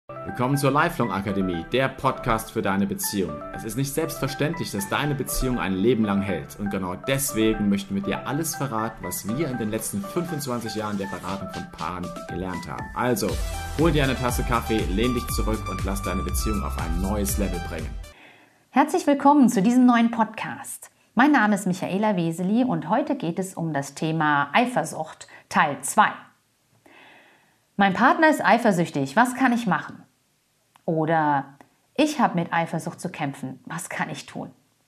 Willkommen zur Lifelong Akademie, der Podcast für deine Beziehung. Es ist nicht selbstverständlich, dass deine Beziehung ein Leben lang hält. Und genau deswegen möchten wir dir alles verraten, was wir in den letzten 25 Jahren der Beratung von Paaren gelernt haben. Also, hol dir eine Tasse Kaffee, lehn dich zurück und lass deine Beziehung auf ein neues Level bringen. Herzlich willkommen zu diesem neuen Podcast. Mein Name ist Michaela Weseli und heute geht es um das Thema Eifersucht, Teil 2. Mein Partner ist eifersüchtig, was kann ich machen? Oder ich habe mit Eifersucht zu kämpfen, was kann ich tun?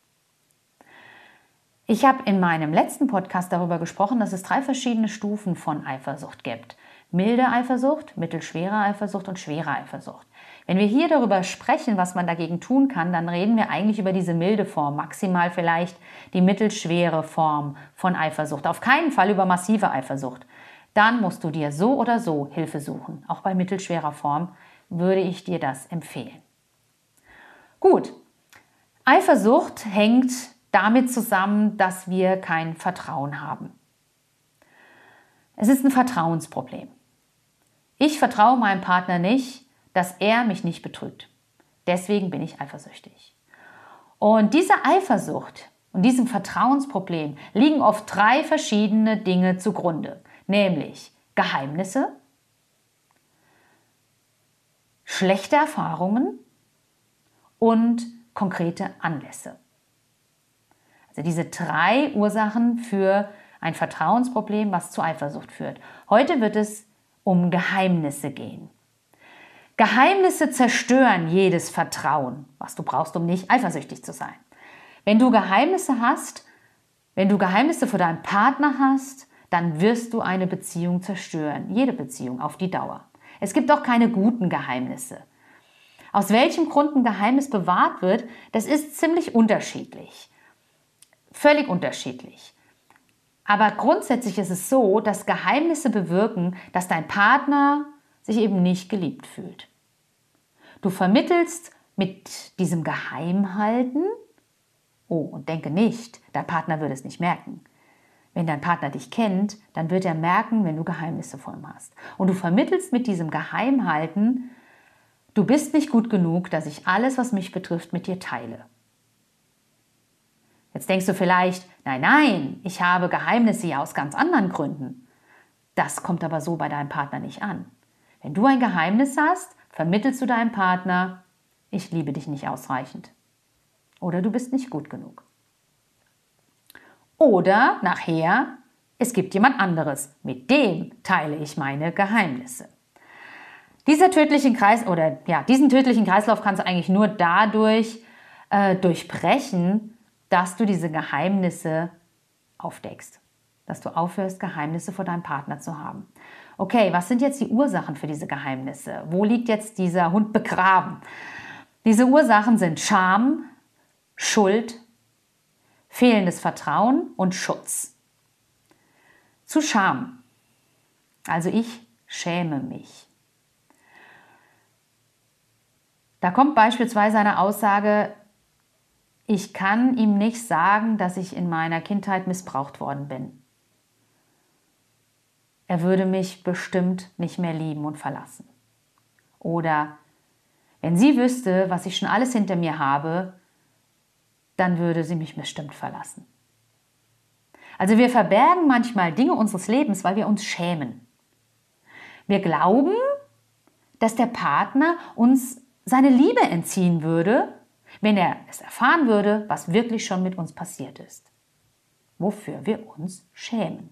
Ich habe in meinem letzten Podcast darüber gesprochen, dass es 3 verschiedene Stufen von Eifersucht gibt. Milde Eifersucht, mittelschwere Eifersucht und schwere Eifersucht. Wenn wir hier darüber sprechen, was man dagegen tun kann, dann reden wir eigentlich über diese milde Form, maximal vielleicht die mittelschwere Form von Eifersucht. Auf keinen Fall über massive Eifersucht. Dann musst du dir so oder so Hilfe suchen. Auch bei mittelschwerer Form würde ich dir das empfehlen. Gut, Eifersucht hängt damit zusammen, dass wir kein Vertrauen haben. Es ist ein Vertrauensproblem. Ich vertraue meinem Partner nicht, dass er mich nicht betrügt. Deswegen bin ich eifersüchtig. Und dieser Eifersucht und diesem Vertrauensproblem liegen oft 3 verschiedene Dinge zugrunde. Nämlich Geheimnisse, schlechte Erfahrungen und konkrete Anlässe. Also diese 3 Ursachen für ein Vertrauensproblem, was zu Eifersucht führt. Heute wird es um Geheimnisse gehen. Geheimnisse zerstören jedes Vertrauen, was du brauchst, um nicht eifersüchtig zu sein. Wenn du Geheimnisse hast, wenn du Geheimnisse vor deinem Partner hast, dann wirst du eine Beziehung zerstören. Jede Beziehung auf die Dauer. Es gibt auch keine guten Geheimnisse. Aus welchem Grund ein Geheimnis bewahrt wird, das ist ziemlich unterschiedlich. Völlig unterschiedlich. Aber grundsätzlich ist es so, dass Geheimnisse bewirken, dass dein Partner sich eben nicht geliebt fühlt. Du vermittelst mit diesem Geheimhalten, und denke nicht, dein Partner würde es nicht merken. Wenn dein Partner dich kennt, dann wird er merken, wenn du Geheimnisse vor ihm hast. Und du vermittelst mit diesem Geheimhalten, du bist nicht gut genug, dass ich alles, was mich betrifft, mit dir teile. Jetzt denkst du vielleicht, nein, ich habe Geheimnisse ja aus ganz anderen Gründen. Das kommt aber so bei deinem Partner nicht an. Wenn du ein Geheimnis hast, vermittelst du deinem Partner, ich liebe dich nicht ausreichend. Oder du bist nicht gut genug. Oder nachher, es gibt jemand anderes, mit dem teile ich meine Geheimnisse. Diesen tödlichen Kreislauf kannst du eigentlich nur dadurch durchbrechen, dass du diese Geheimnisse aufdeckst. Dass du aufhörst, Geheimnisse vor deinem Partner zu haben. Okay, was sind jetzt die Ursachen für diese Geheimnisse? Wo liegt jetzt dieser Hund begraben? Diese Ursachen sind Scham, Schuld, fehlendes Vertrauen und Schutz. Zu Scham. Also ich schäme mich. Da kommt beispielsweise eine Aussage, ich kann ihm nicht sagen, dass ich in meiner Kindheit missbraucht worden bin. Er würde mich bestimmt nicht mehr lieben und verlassen. Oder wenn sie wüsste, was ich schon alles hinter mir habe, dann würde sie mich bestimmt verlassen. Also wir verbergen manchmal Dinge unseres Lebens, weil wir uns schämen. Wir glauben, dass der Partner uns seine Liebe entziehen würde, wenn er es erfahren würde, was wirklich schon mit uns passiert ist. Wofür wir uns schämen.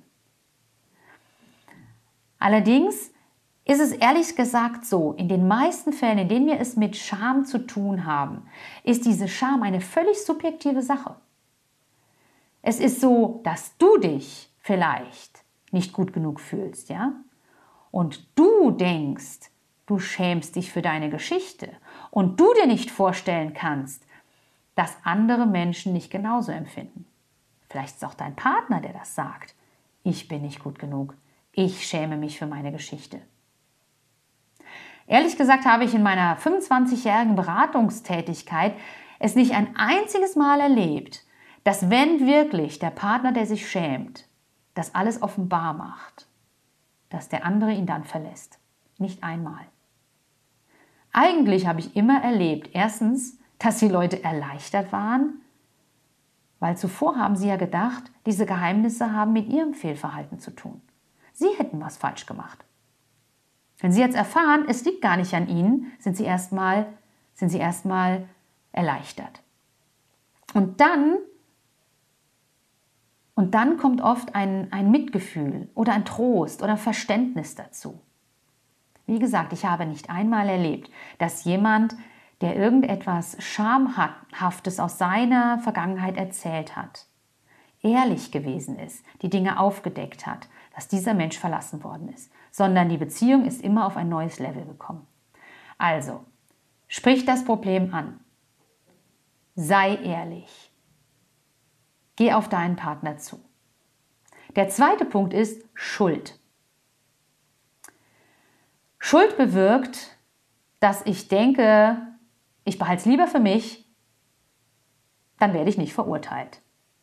Allerdings ist es ehrlich gesagt so, in den meisten Fällen, in denen wir es mit Scham zu tun haben, ist diese Scham eine völlig subjektive Sache. Es ist so, dass du dich vielleicht nicht gut genug fühlst, ja? Und du denkst, du schämst dich für deine Geschichte und du dir nicht vorstellen kannst, dass andere Menschen nicht genauso empfinden. Vielleicht ist es auch dein Partner, der das sagt. Ich bin nicht gut genug. Ich schäme mich für meine Geschichte. Ehrlich gesagt habe ich in meiner 25-jährigen Beratungstätigkeit es nicht ein einziges Mal erlebt, dass wenn wirklich der Partner, der sich schämt, das alles offenbar macht, dass der andere ihn dann verlässt. Nicht einmal. Eigentlich habe ich immer erlebt, erstens, dass die Leute erleichtert waren, weil zuvor haben sie ja gedacht, diese Geheimnisse haben mit ihrem Fehlverhalten zu tun. Sie hätten was falsch gemacht. Wenn sie jetzt erfahren, es liegt gar nicht an ihnen, sind sie erstmal erleichtert. Und dann kommt oft ein Mitgefühl oder ein Trost oder Verständnis dazu. Wie gesagt, ich habe nicht einmal erlebt, dass jemand, der irgendetwas Schamhaftes aus seiner Vergangenheit erzählt hat, ehrlich gewesen ist, die Dinge aufgedeckt hat, dass dieser Mensch verlassen worden ist, sondern die Beziehung ist immer auf ein neues Level gekommen. Also, sprich das Problem an. Sei ehrlich. Geh auf deinen Partner zu. Der zweite Punkt ist Schuld. Schuld bewirkt, dass ich denke, ich behalte es lieber für mich, dann werde ich nicht verurteilt.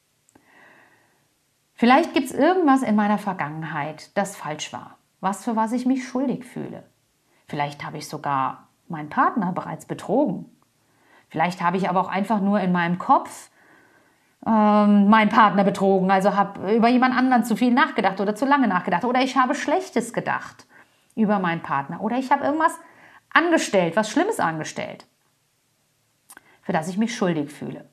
Vielleicht gibt es irgendwas in meiner Vergangenheit, das falsch war, für was ich mich schuldig fühle. Vielleicht habe ich sogar meinen Partner bereits betrogen. Vielleicht habe ich aber auch einfach nur in meinem Kopf meinen Partner betrogen, also habe über jemand anderen zu viel nachgedacht oder zu lange nachgedacht oder ich habe Schlechtes gedacht über meinen Partner oder ich habe irgendwas angestellt, was Schlimmes angestellt, für das ich mich schuldig fühle.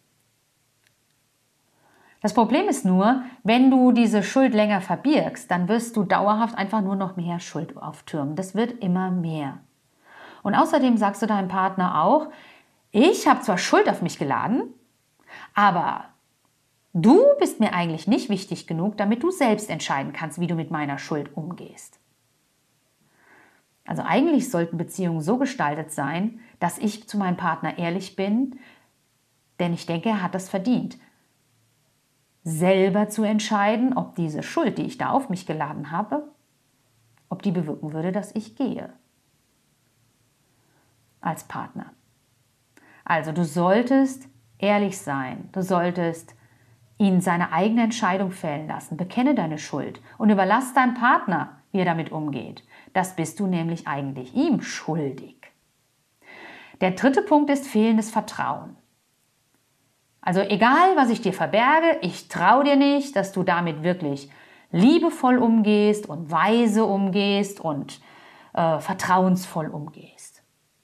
Das Problem ist nur, wenn du diese Schuld länger verbirgst, dann wirst du dauerhaft einfach nur noch mehr Schuld auftürmen. Das wird immer mehr. Und außerdem sagst du deinem Partner auch, ich habe zwar Schuld auf mich geladen, aber du bist mir eigentlich nicht wichtig genug, damit du selbst entscheiden kannst, wie du mit meiner Schuld umgehst. Also eigentlich sollten Beziehungen so gestaltet sein, dass ich zu meinem Partner ehrlich bin, denn ich denke, er hat das verdient. Selber zu entscheiden, ob diese Schuld, die ich da auf mich geladen habe, ob die bewirken würde, dass ich gehe. Als Partner. Also du solltest ehrlich sein, du solltest ihn seine eigene Entscheidung fällen lassen, bekenne deine Schuld und überlass deinem Partner, wie er damit umgeht. Das bist du nämlich eigentlich ihm schuldig. Der dritte Punkt ist fehlendes Vertrauen. Also egal, was ich dir verberge, ich traue dir nicht, dass du damit wirklich liebevoll umgehst und weise umgehst und vertrauensvoll umgehst.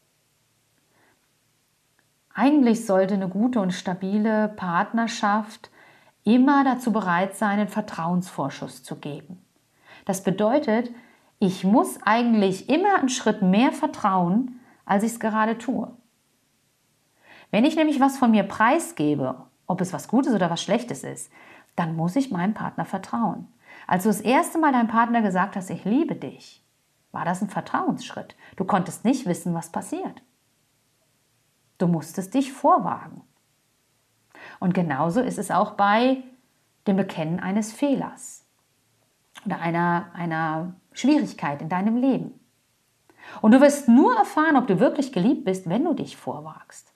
Eigentlich sollte eine gute und stabile Partnerschaft immer dazu bereit sein, einen Vertrauensvorschuss zu geben. Das bedeutet, ich muss eigentlich immer einen Schritt mehr vertrauen, als ich es gerade tue. Wenn ich nämlich was von mir preisgebe, ob es was Gutes oder was Schlechtes ist, dann muss ich meinem Partner vertrauen. Als du das erste Mal deinem Partner gesagt hast, ich liebe dich, war das ein Vertrauensschritt. Du konntest nicht wissen, was passiert. Du musstest dich vorwagen. Und genauso ist es auch bei dem Bekennen eines Fehlers oder einer Schwierigkeit in deinem Leben. Und du wirst nur erfahren, ob du wirklich geliebt bist, wenn du dich vorwagst.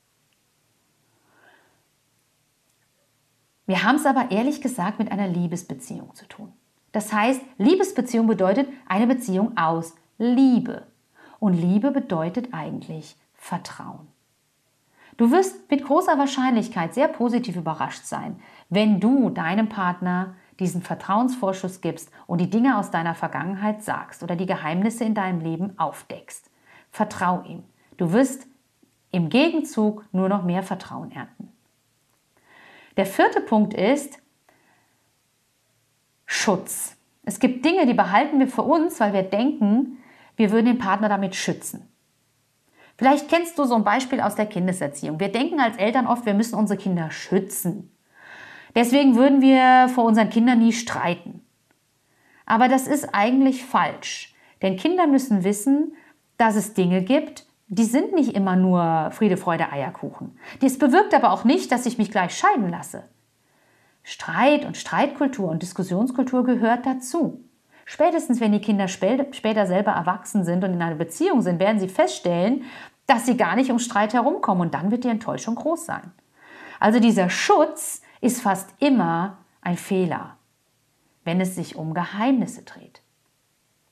Wir haben es aber ehrlich gesagt mit einer Liebesbeziehung zu tun. Das heißt, Liebesbeziehung bedeutet eine Beziehung aus Liebe. Und Liebe bedeutet eigentlich Vertrauen. Du wirst mit großer Wahrscheinlichkeit sehr positiv überrascht sein, wenn du deinem Partner diesen Vertrauensvorschuss gibst und die Dinge aus deiner Vergangenheit sagst oder die Geheimnisse in deinem Leben aufdeckst. Vertrau ihm. Du wirst im Gegenzug nur noch mehr Vertrauen ernten. Der vierte Punkt ist Schutz. Es gibt Dinge, die behalten wir für uns, weil wir denken, wir würden den Partner damit schützen. Vielleicht kennst du so ein Beispiel aus der Kindeserziehung. Wir denken als Eltern oft, wir müssen unsere Kinder schützen. Deswegen würden wir vor unseren Kindern nie streiten. Aber das ist eigentlich falsch. Denn Kinder müssen wissen, dass es Dinge gibt, die sind nicht immer nur Friede, Freude, Eierkuchen. Dies bewirkt aber auch nicht, dass ich mich gleich scheiden lasse. Streit und Streitkultur und Diskussionskultur gehört dazu. Spätestens, wenn die Kinder später selber erwachsen sind und in einer Beziehung sind, werden sie feststellen, dass sie gar nicht um Streit herumkommen und dann wird die Enttäuschung groß sein. Also dieser Schutz ist fast immer ein Fehler, wenn es sich um Geheimnisse dreht.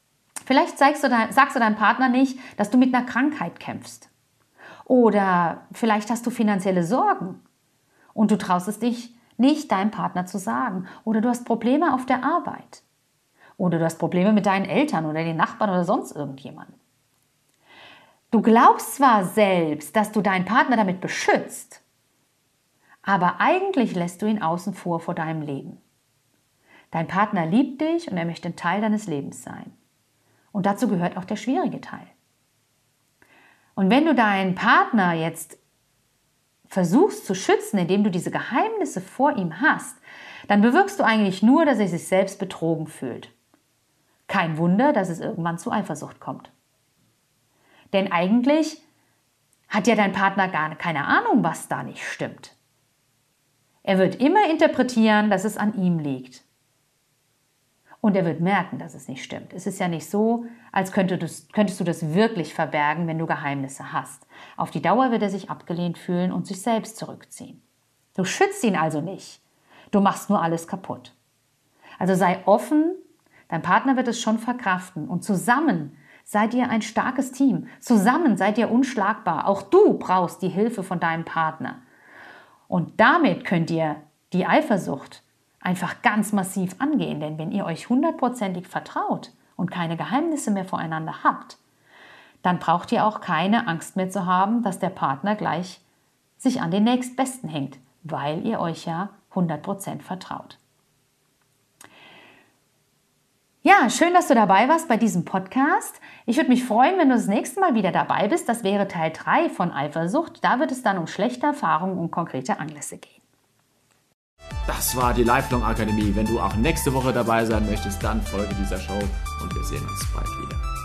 Vielleicht sagst du deinem Partner nicht, dass du mit einer Krankheit kämpfst. Oder vielleicht hast du finanzielle Sorgen und du traust es dich nicht, deinem Partner zu sagen. Oder du hast Probleme auf der Arbeit. Oder du hast Probleme mit deinen Eltern oder den Nachbarn oder sonst irgendjemandem. Du glaubst zwar selbst, dass du deinen Partner damit beschützt, aber eigentlich lässt du ihn außen vor deinem Leben. Dein Partner liebt dich und er möchte ein Teil deines Lebens sein. Und dazu gehört auch der schwierige Teil. Und wenn du deinen Partner jetzt versuchst zu schützen, indem du diese Geheimnisse vor ihm hast, dann bewirkst du eigentlich nur, dass er sich selbst betrogen fühlt. Kein Wunder, dass es irgendwann zu Eifersucht kommt. Denn eigentlich hat ja dein Partner gar keine Ahnung, was da nicht stimmt. Er wird immer interpretieren, dass es an ihm liegt. Und er wird merken, dass es nicht stimmt. Es ist ja nicht so, als könntest du das wirklich verbergen, wenn du Geheimnisse hast. Auf die Dauer wird er sich abgelehnt fühlen und sich selbst zurückziehen. Du schützt ihn also nicht. Du machst nur alles kaputt. Also sei offen, dein Partner wird es schon verkraften und zusammen seid ihr ein starkes Team. Zusammen seid ihr unschlagbar. Auch du brauchst die Hilfe von deinem Partner. Und damit könnt ihr die Eifersucht einfach ganz massiv angehen. Denn wenn ihr euch 100%ig vertraut und keine Geheimnisse mehr voreinander habt, dann braucht ihr auch keine Angst mehr zu haben, dass der Partner gleich sich an den Nächstbesten hängt, weil ihr euch ja 100% vertraut. Ja, schön, dass du dabei warst bei diesem Podcast. Ich würde mich freuen, wenn du das nächste Mal wieder dabei bist. Das wäre Teil 3 von Eifersucht. Da wird es dann um schlechte Erfahrungen und konkrete Anlässe gehen. Das war die Lifelong Akademie. Wenn du auch nächste Woche dabei sein möchtest, dann folge dieser Show und wir sehen uns bald wieder.